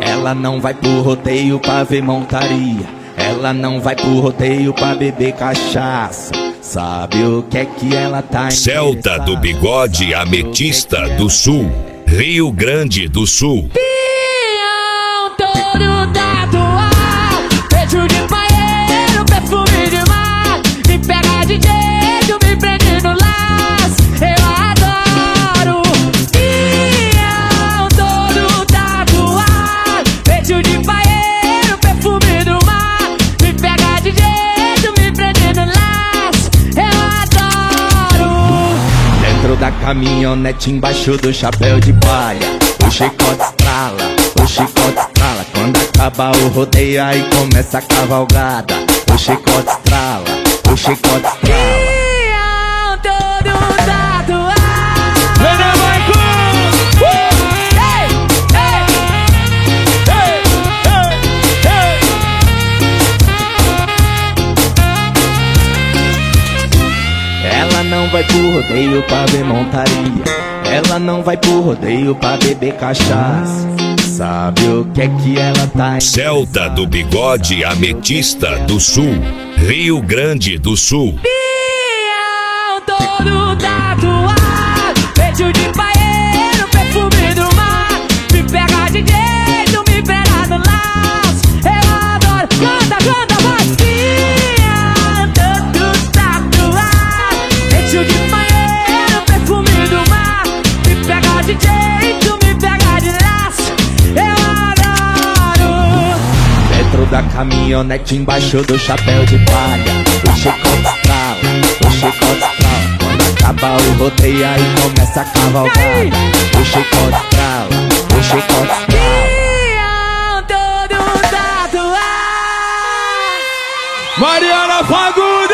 Ela não vai pro rodeio pra ver montaria. Ela não vai pro rodeio pra beber cachaça. Sabe o que é que ela tá Celta do Bigode, Ametista do Sul, Rio Grande do Sul. Pião todo tatuado, beijo de banheiro, perfume de mar. Me pega de jeito, me prende no laço, eu adoro. Pião todo tatuado, beijo de banheiro, perfume do mar. Me pega de jeito, me prende no laço, eu adoro. dentro da caminhonete, embaixo do chapéu de palha. O chicote estrala, o chicote estrala. Quando acaba o rodeio, aí começa a cavalgada. O chicote estrala, o chicote estrala. Pião todo tatuado. Ela não vai pro rodeio pra ver montaria. Ela não vai pro rodeio pra beber cachaça. Sabe o que é que ela tá Celta do Bigode, Ametista do Sul, Rio Grande do Sul. Pião todo tatuado, beijo de banheiro, perfume do mar. Me pega de jeito, me pega no laço, eu adoro. Canta, canta, vai. Pião todo tatuado, beijo de banheiro, perfume do mar. Me pega de jeito, me pega de laço, eu adoro. dentro da caminhonete, embaixo do chapéu de palha. O chicote estrala, o chicote estrala. Quando acaba o rodeio, aí começa a cavalgada. O chicote estrala, o chicote estrala. Pião todo tatuado. Mariana Fagundes!